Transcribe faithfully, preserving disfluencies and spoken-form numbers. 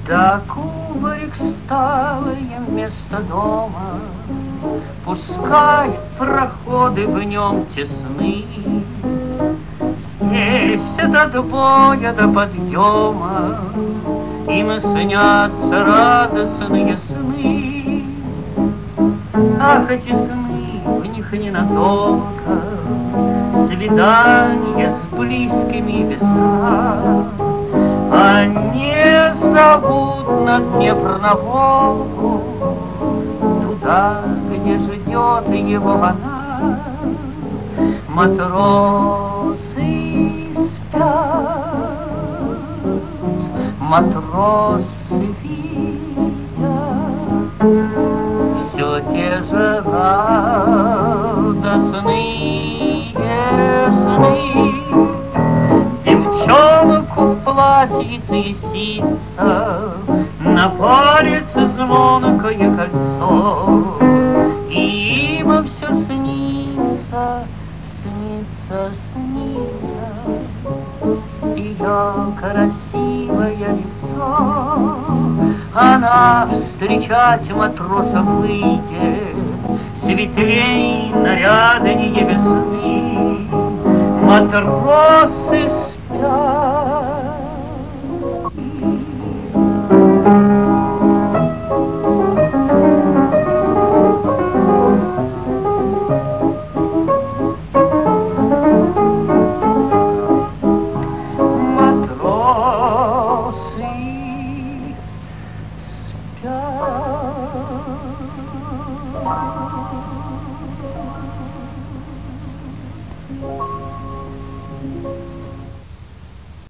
Да кубарик сталый вместо дома, пускай проходы в нем тесны. Здесь от отбоя до подъема им снятся радостные сны. Ах, эти сны, в них ненадолго свидание с близкими весна. Они зовут на Днепр, на Волгу, туда, где ждет его она. Матросы спят, матросы видят все те же радостные сны. Девчонку в платьице и ситца, на палец звонкое кольцо, и им все снится, снится, снится ее красивое лицо. Она встречать матросов выйдет, светлей наряднее весны. Матросы спят. Матросы спят.